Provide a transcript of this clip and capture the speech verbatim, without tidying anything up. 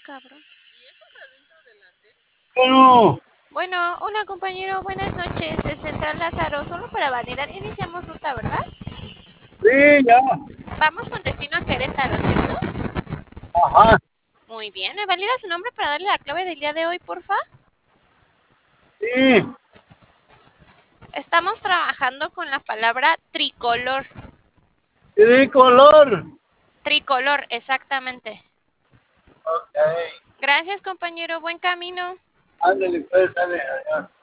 cabrón. Bueno, Bueno, hola compañero, buenas noches. De Central Lázaro, solo para validar, iniciamos ruta, ¿verdad? sí, ya. Vamos con destino a Querétaro, ¿cierto? Ajá, Muy bien, ¿me valida su nombre para darle la clave del día de hoy, porfa? sí. Estamos trabajando con la palabra tricolor. Tricolor. Tricolor, exactamente. Ok. Gracias compañero, buen camino. Ándale, pues, dale, adiós.